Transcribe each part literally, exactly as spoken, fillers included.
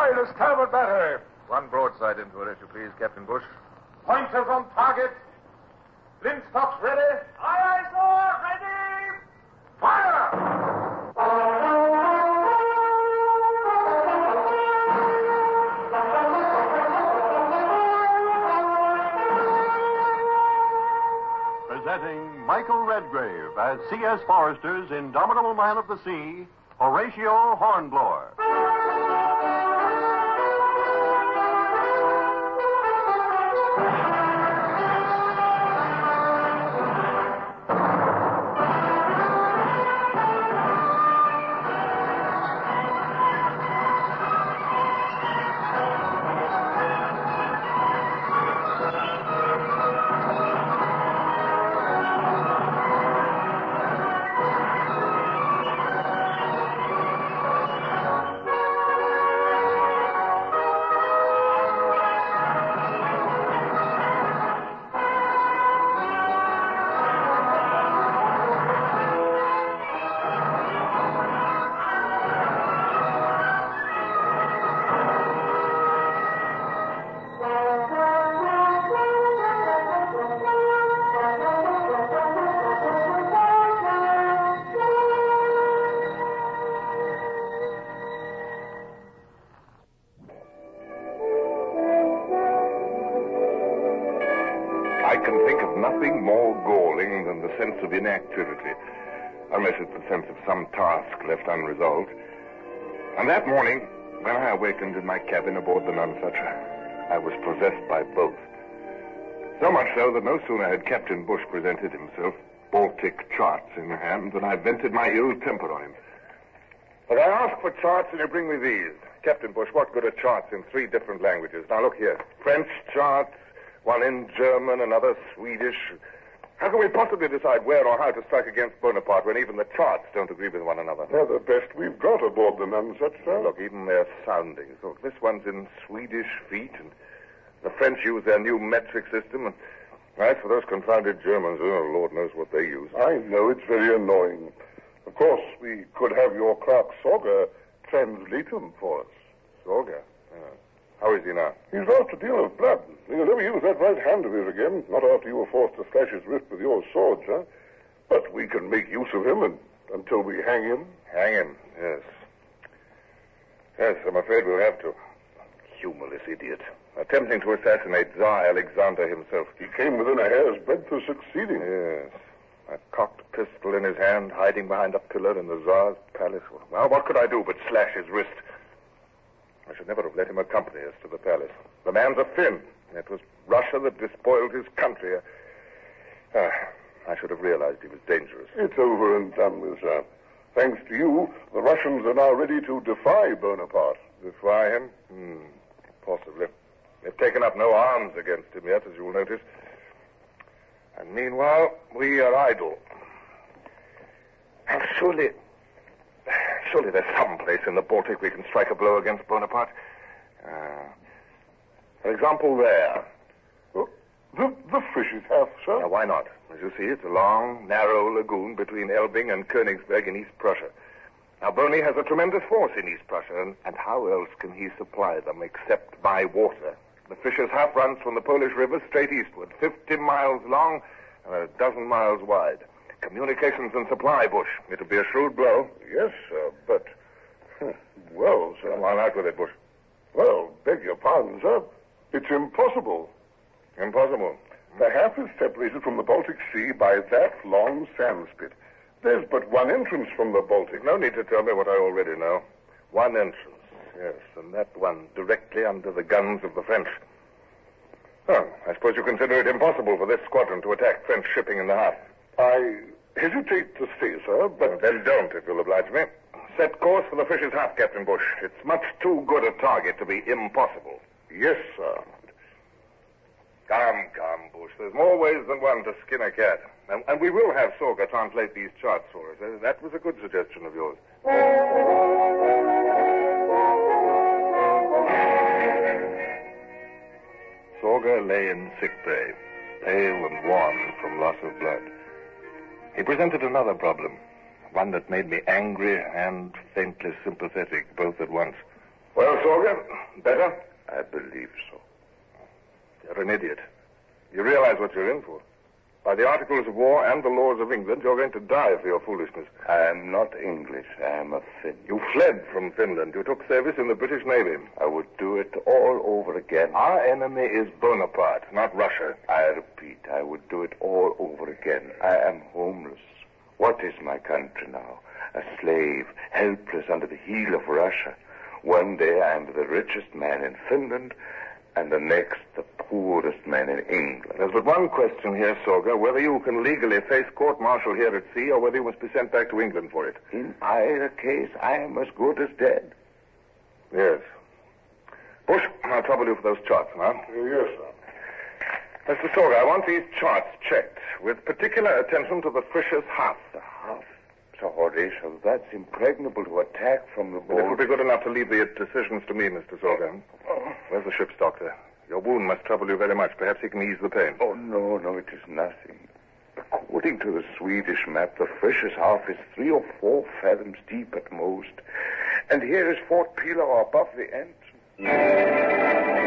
Ahoy, the starboard battery. One broadside into it, if you please, Captain Bush. Pointers on target. Linstocks ready. Aye, aye, sir. Ready. Fire! Presenting Michael Redgrave as C S. Forrester's Indomitable Man of the Sea, Horatio Hornblower. I can think of nothing more galling than the sense of inactivity, unless it's the sense of some task left unresolved. And that morning, when I awakened in my cabin aboard the Nonsucher, I was possessed by both. So much so that no sooner had Captain Bush presented himself, Baltic charts in hand, than I vented my ill temper on him. But I ask for charts and you bring me these. Captain Bush, what good are charts in three different languages? Now look here. French charts, one in German, another Swedish. How can we possibly decide where or how to strike against Bonaparte when even the charts don't agree with one another? They're the best we've got aboard the Nonsucher. Look, even their soundings. Look, this one's in Swedish feet, and the French use their new metric system, and as for those confounded Germans, oh, Lord knows what they use. I know, it's very annoying. Of course, we could have your clerk Sorger translate them for us. Sorger? Uh, how is he now? He's lost a deal of blood. He'll never use that right hand of his again, not after you were forced to slash his wrist with your sword, sir. But we can make use of him and, until we hang him. Hang him, yes. Yes, I'm afraid we'll have to. Humorless idiot. Attempting to assassinate Tsar Alexander himself. He came within a hair's breadth of succeeding. Yes. A cocked pistol in his hand, hiding behind a pillar in the Tsar's palace. Well, what could I do but slash his wrist? I should never have let him accompany us to the palace. The man's a Finn. It was Russia that despoiled his country. Uh, I should have realized he was dangerous. It's over and done with, sir. Thanks to you, the Russians are now ready to defy Bonaparte. Defy him? Hmm, possibly. They've taken up no arms against him yet, as you'll notice. And meanwhile, we are idle. And surely, surely there's some place in the Baltic we can strike a blow against Bonaparte. Uh, for example, there. Oh, the, the Fishes Haff, sir? Now, why not? As you see, it's a long, narrow lagoon between Elbing and Königsberg in East Prussia. Now, Boney has a tremendous force in East Prussia, and, and how else can he supply them except by water? The Fisher's Haff runs from the Polish River straight eastward, fifty miles long and a dozen miles wide. Communications and supply, Bush. It'll be a shrewd blow. Yes, sir, but... Well, sir... Come on out with it, Bush. Well, beg your pardon, sir. It's impossible. Impossible? The Haff is separated from the Baltic Sea by that long sand spit. There's but one entrance from the Baltic. No need to tell me what I already know. One entrance. Yes, and that one directly under the guns of the French. Oh, I suppose you consider it impossible for this squadron to attack French shipping in the Haff. I hesitate to say, sir, but... Well, then don't, if you'll oblige me. Set course for the Fisher's Haff, Captain Bush. It's much too good a target to be impossible. Yes, sir. Come, come, Bush. There's more ways than one to skin a cat. And, and we will have Sorger translate these charts for us. That was a good suggestion of yours. Sorger lay in sickbay, pale and wan from loss of blood. He presented another problem, one that made me angry and faintly sympathetic both at once. Well, Sorga, better? I believe so. You're an idiot. You realize what you're in for. By the Articles of War and the laws of England, you're going to die for your foolishness. I am not English. I am a Finn. You fled from Finland. You took service in the British Navy. I would do it all over again. Our enemy is Bonaparte, not Russia. I repeat, I would do it all over again. I am homeless. What is my country now? A slave, helpless under the heel of Russia. One day I am the richest man in Finland, and the next the poorest man in England. There's but one question here, Sorga, whether you can legally face court-martial here at sea or whether you must be sent back to England for it. In either case, I am as good as dead. Yes. Bush, I'll trouble you for those charts now. Uh, yes, sir. Mister Sorga, I want these charts checked, with particular attention to the Frisch's Half. The half, Sir Horatio, that's impregnable to attack from the But it boat. would be good enough to leave the decisions to me, Mister Sorga. Where's the ship's doctor? Your wound must trouble you very much. Perhaps he can ease the pain. Oh, no, no, it is nothing. According to the Swedish map, the Frisch's Half is three or four fathoms deep at most. And here is Fort Pillau above the entrance.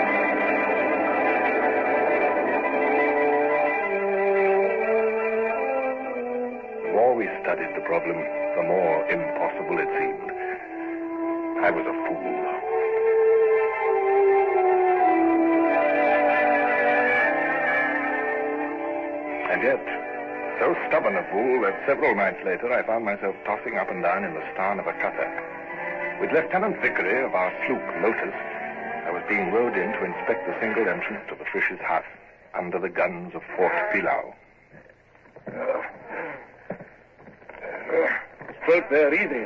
The more we studied the problem, the more impossible it seemed. I was a fool. And yet, so stubborn a fool that several nights later I found myself tossing up and down in the starn of a cutter. With Lieutenant Vickery of our sloop Lotus, I was being rowed in to inspect the single entrance to the Frisch's Hut under the guns of Fort Pillau. Straight there, easy.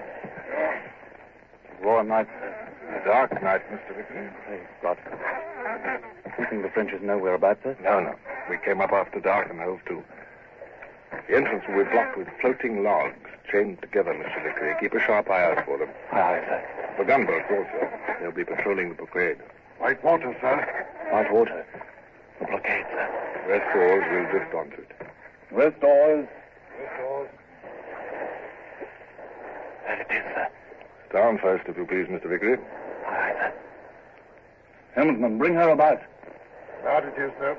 Warm night, sir. A dark night, Mister Vickery. Thank God. You think the French know we're about, sir? No, no. We came up after dark and hove to. The entrance will be blocked with floating logs, chained together, Mister Vickery. Keep a sharp eye out for them. Aye, aye, sir. The gunboats also. They'll be patrolling the blockade. White water, sir. White water. The blockade, sir. Rest oars, we'll drift onto it. West oars. West oars. There it is, sir. Down first, if you please, Mister Vickery. Aye, aye, sir. Helmsman, bring her about. Out it is, sir.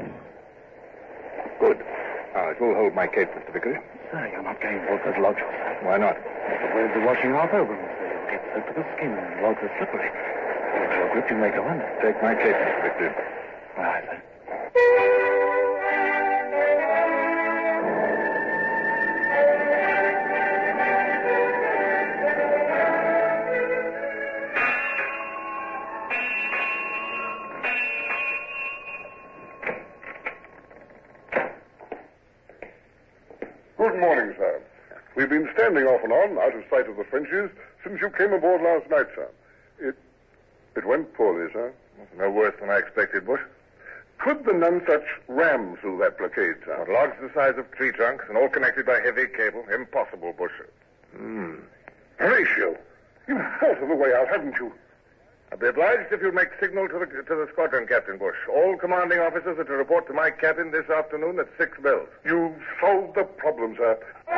Good. Now, it will hold my cape, Mister Vickery. Sir, you're not going for good lodge, sir. Why not? The waves are washing off over them, sir. You'll get soaked to the skin, and the logs are slippery. If you're gripped, you may go under. Take my cape, Mister Vickery. Aye, aye, sir. Good morning, sir. We've been standing off and on, out of sight of the Frenchies, since you came aboard last night, sir. It... it went poorly, sir. No worse than I expected, Bush. Could the Nonsuch ram through that blockade, sir? But logs the size of tree trunks and all connected by heavy cable. Impossible, Bush. Hmm. Horatio, you've thought of a way out, haven't you? I'd be obliged if you'd make signal to the to the squadron, Captain Bush. All commanding officers are to report to my cabin this afternoon at six bells. You've solved the problem, sir.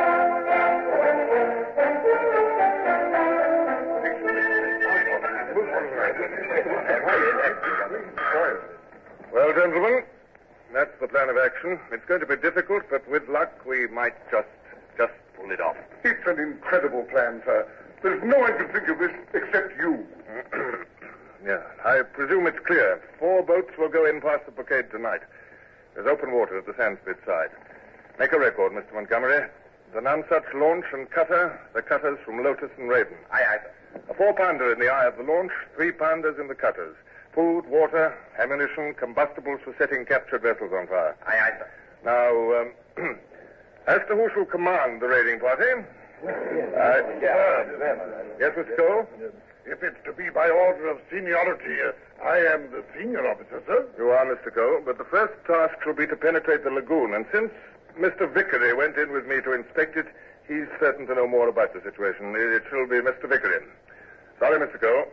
Well, gentlemen, that's the plan of action. It's going to be difficult, but with luck, we might just just pull it off. It's an incredible plan, sir. There's no one can think of this except you. Yeah, I presume it's clear. Four boats will go in past the blockade tonight. There's open water at the Sandspit side. Make a record, Mister Montgomery. The Nonsuch launch and cutter, the cutters from Lotus and Raven. Aye, aye, sir. A four-pounder in the eye of the launch, three-pounders in the cutters. Food, water, ammunition, combustibles for setting captured vessels on fire. Aye, aye, sir. Now, um, as to who shall command the raiding party... Uh, yeah. Yes, Mister Cole? If it's to be by order of seniority, uh, I am the senior officer, sir. You are, Mister Cole, but the first task shall be to penetrate the lagoon, and since Mister Vickery went in with me to inspect it, he's certain to know more about the situation. It shall be Mister Vickery. Sorry, Mister Cole.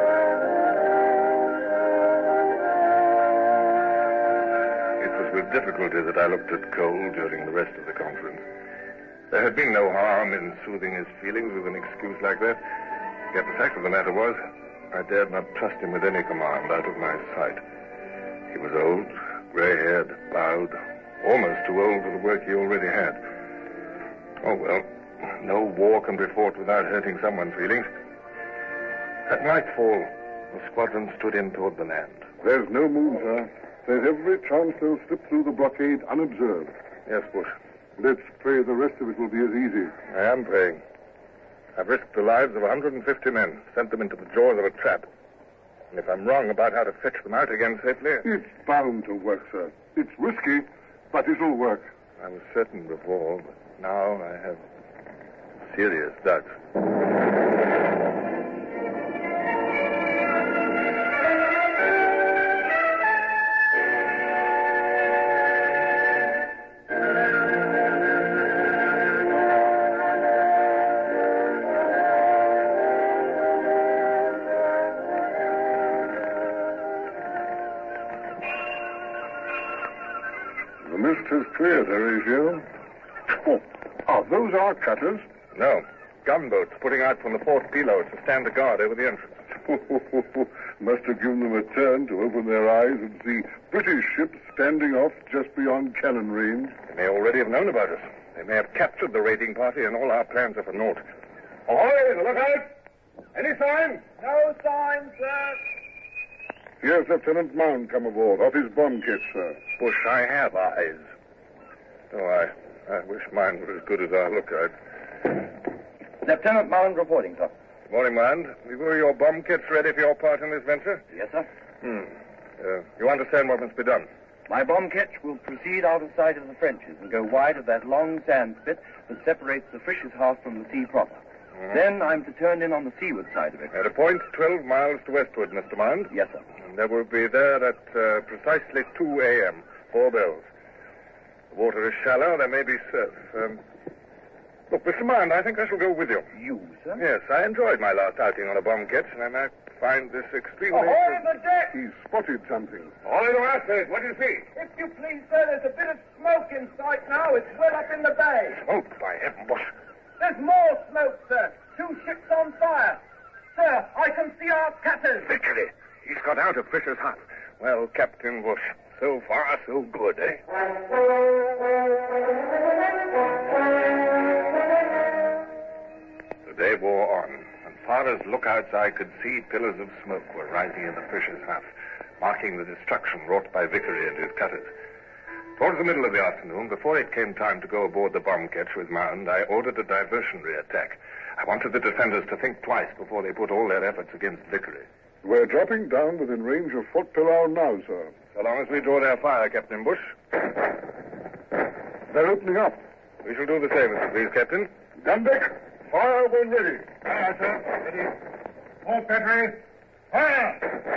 It was with difficulty difficulty that I looked at Cole during the rest of the conference. There had been no harm in soothing his feelings with an excuse like that. Yet the fact of the matter was, I dared not trust him with any command out of my sight. He was old, gray-haired, bowed, almost too old for the work he already had. Oh, well, no war can be fought without hurting someone's feelings. At nightfall, the squadron stood in toward the land. There's no moon, sir. There's every chance they'll slip through the blockade unobserved. Yes, Bush. Let's pray the rest of it will be as easy. I am praying. I've risked the lives of one hundred fifty men, sent them into the jaws of a trap. And if I'm wrong about how to fetch them out again safely... It's bound to work, sir. It's risky, but it'll work. I was certain before, but now I have serious doubts. The mist has cleared, Horatio. Oh, are those our cutters? No. Gunboats putting out from the fort Pilo to stand a guard over the entrance. Must have given them a turn to open their eyes and see British ships standing off just beyond cannon range. They may already have known about us. They may have captured the raiding party, and all our plans are for naught. Ahoy! Look out! Any sign? No sign, sir. Here's Lieutenant Mound come aboard, off his bomb kit, sir. Bush, I have eyes. Oh, I, I wish mine were as good as our lookout. Lieutenant Mound reporting, sir. Morning, Mound. You were your bomb kits ready for your part in this venture? Yes, sir. Hmm. Uh, you understand what must be done? My bomb ketch will proceed out of sight of the Frenches and go wide of that long sand spit that separates the Fisher's House from the sea proper. Mm-hmm. Then I'm to turn in on the seaward side of it. At a point twelve miles to westward, Mister Mound. Yes, sir. And there will be there at uh, precisely two a.m., four bells. The water is shallow. There may be surf. Um, look, Mister Mound, I think I shall go with you. You, sir? Yes, I enjoyed my last outing on a bomb ketch, and I might find this extremely... Ahoy the deck! He's spotted something. All I do ask is, what do you see? If you please, sir, there's a bit of smoke in sight now. It's well up in the bay. Smoke, by heaven, Bush. There's more smoke, sir. Two ships on fire. Sir, I can see our cutters. Victory. He's got out of Fisher's Hut. Well, Captain Bush, so far so good, eh? The day wore on. As far as lookouts eye could see, pillars of smoke were rising in the Fisher's Hut, marking the destruction wrought by Vickery and his cutters. Towards the middle of the afternoon, before it came time to go aboard the bomb ketch with Mound, I ordered a diversionary attack. I wanted the defenders to think twice before they put all their efforts against Vickery. We're dropping down within range of Fort Pillau now, sir. So long as we draw their fire, Captain Bush. They're opening up. We shall do the same, if you please, Captain. Gun deck, fire when ready. Aye, sir. Ready. All Petrie. Fire!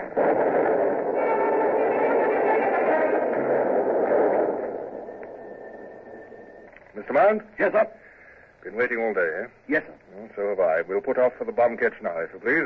Mister Mound? Yes, sir. Been waiting all day, eh? Yes, sir. Well, so have I. We'll put off for the bomb ketch now, if you please.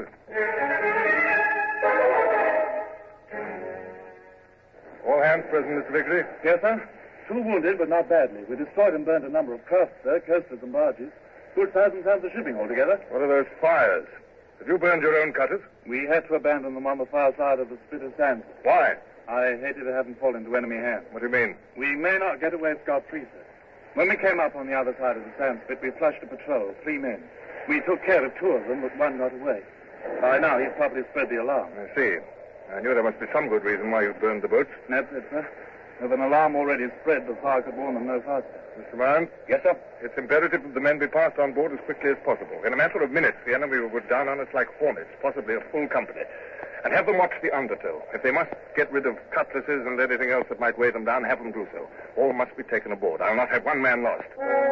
All hands present, Mister Vickery? Yes, sir. Two wounded, but not badly. We destroyed and burnt a number of crafts, sir, coasters and barges. Good thousand tons of shipping altogether. What are those fires? Have you burned your own cutters? We had to abandon them on the far side of the spit of sand. Why? I hated to have them fall into enemy hands. What do you mean? We may not get away scot-free, sir. When we came up on the other side of the sand spit, we flushed a patrol, three men. We took care of two of them, but one got away. By now, he's probably spread the alarm. I see. I knew there must be some good reason why you burned the boats. That's it, sir. With an alarm already spread, the fire could warn them no faster. Mister Mound? Yes, sir. It's imperative that the men be passed on board as quickly as possible. In a matter of minutes, the enemy will go down on us like hornets, possibly a full company. And have them watch the undertow. If they must get rid of cutlasses and anything else that might weigh them down, have them do so. All must be taken aboard. I'll not have one man lost.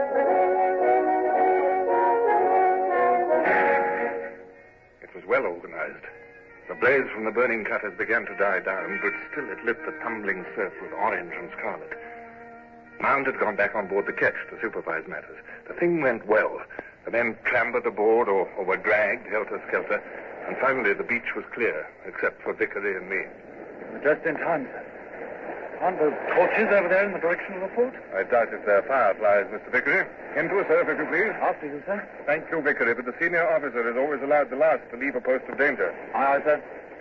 It was well organized. The blaze from the burning cutters began to die down, but still it lit the tumbling surf with orange and scarlet. Mound had gone back on board the ketch to supervise matters. The thing went well. The men clambered aboard or, or were dragged, helter-skelter, and finally the beach was clear, except for Vickery and me. We're just in time, sir. Aren't those torches over there in the direction of the fort? I doubt if they're fireflies, Mister Vickery. Into a surf, if you please. After you, sir. Thank you, Vickery, but the senior officer is always allowed the last to leave a post of danger. Aye, aye, sir.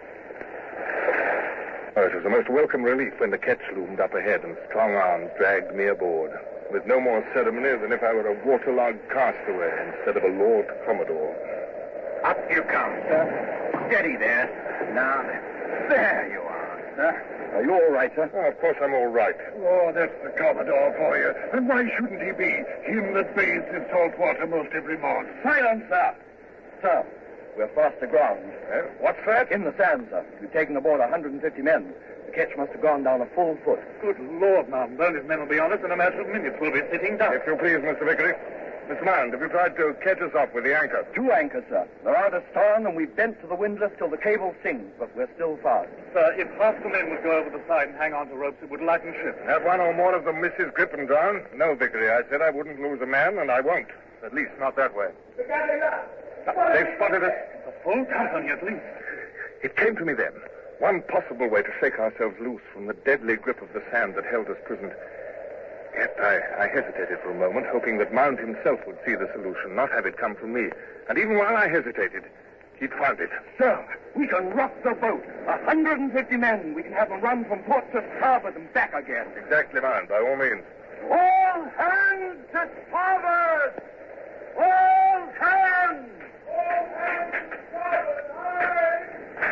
Oh, it was a most welcome relief when the ketch loomed up ahead and strong arms dragged me aboard, with no more ceremony than if I were a waterlogged castaway instead of a Lord Commodore. Up you come, sir. Steady there. Now, there you are, sir. Are you all right, sir? Oh, of course I'm all right. Oh, that's the Commodore for you. And why shouldn't he be? Him that bathes in salt water most every morning. Silence, sir. Sir, we're fast aground. Eh? What's that? In the sand, sir. We've taken aboard one hundred fifty men. The ketch must have gone down a full foot. Good Lord, Mountain. Those men will be on us in a matter of minutes. We'll be sitting down. If you please, Mister Vickery. Mister Mand, have you tried to catch us off with the anchor? Two anchors, sir. They're out astern, and we've bent to the windlass till the cable sings, but we're still fast. Sir, if half the men would go over the side and hang on to ropes, it would lighten ship. Have one or more of them miss his grip and drown? No, Vickery. I said I wouldn't lose a man, and I won't. At least not that way. They've spotted us. A full company, at least. It came to me then. One possible way to shake ourselves loose from the deadly grip of the sand that held us prisoners. Yet I, I hesitated for a moment, hoping that Mount himself would see the solution, not have it come from me. And even while I hesitated, he'd found it. Sir, we can rock the boat. one hundred fifty men. We can have them run from port to starboard and back again. Exactly, Mount, by all means. All hands to starboard! All hands! All hands to starboard! Aye!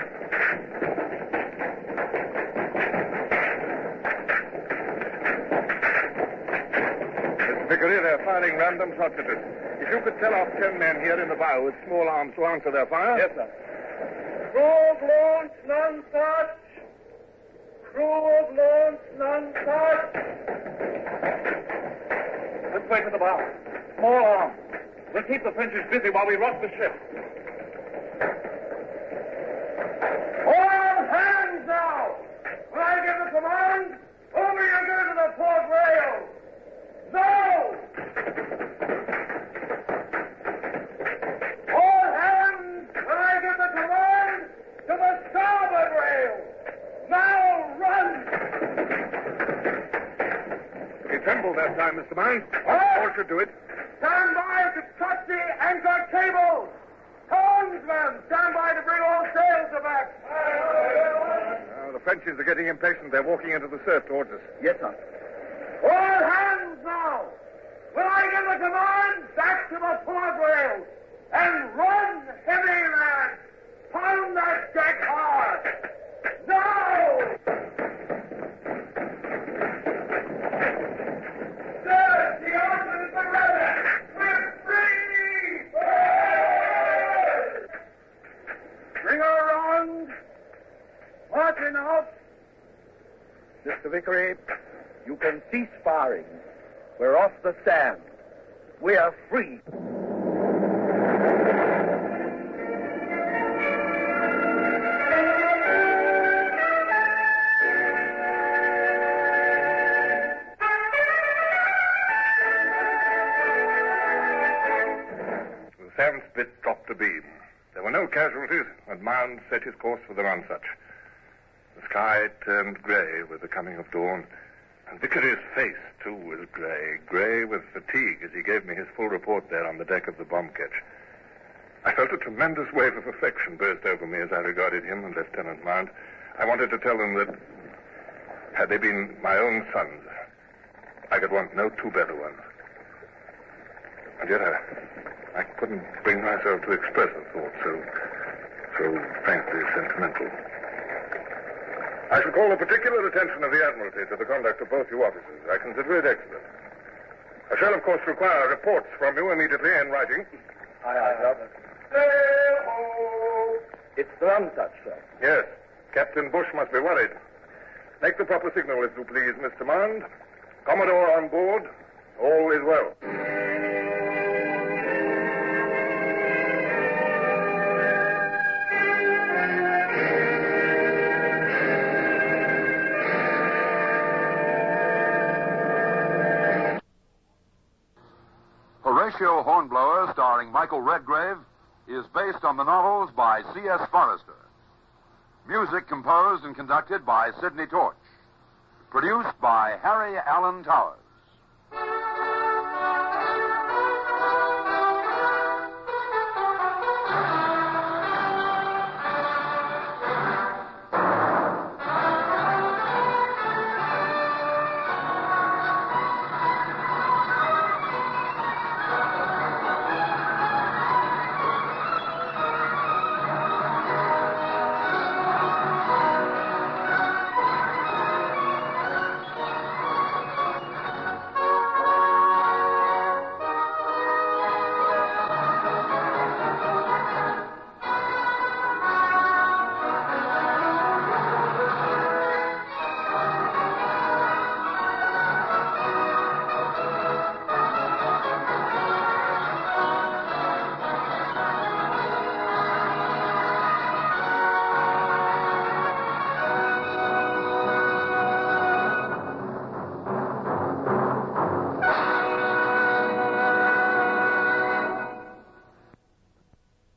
Vickery, they're firing random shots at us. If you could tell off ten men here in the bow with small arms to answer their fire. Yes, sir. Crew of launch, none touch. Crew of launch, none touch. Let's wait for the bow. Small arms. We'll keep the Frenchies busy while we rock the ship. All hands now! When I give the command, over you go to the port rail. No! All hands, when I give the command, to the starboard rail. Now run! He trembled that time, Mister Mount. What? All should do it. Stand by to cut the anchor cables. Helmsman, stand by to bring all sails aback. Uh, the Frenchies are getting impatient. They're walking into the surf towards us. Yes, sir. All hands now! When I give the command, back to the port rail! And run, heavy lads! Pound that deck hard! Now! Sir, the oars are ready! We're free! Bring her around! Marching out! Mister Vickery, you can cease firing. We're off the sand. We are free. The Sam Spit dropped a beam. There were no casualties, and Mound set his course for the Nonsuch. The sky turned grey with the coming of dawn. And Vickery's face, too, was grey, grey with fatigue as he gave me his full report there on the deck of the bomb ketch. I felt a tremendous wave of affection burst over me as I regarded him and Lieutenant Mount. I wanted to tell them that, had they been my own sons, I could want no two better ones. And yet I, I couldn't bring myself to express a thought so, so frankly sentimental. I shall call the particular attention of the Admiralty to the conduct of both you officers. I consider it excellent. I shall, of course, require reports from you immediately in writing. Aye, aye, sir. Sail-ho! It's the Nonsuch, sir. Yes, Captain Bush must be worried. Make the proper signal, if you please, Mister Mond. Commodore on board. All is well. Horatio Hornblower, starring Michael Redgrave, is based on the novels by C S Forrester. Music composed and conducted by Sidney Torch. Produced by Harry Allen Towers.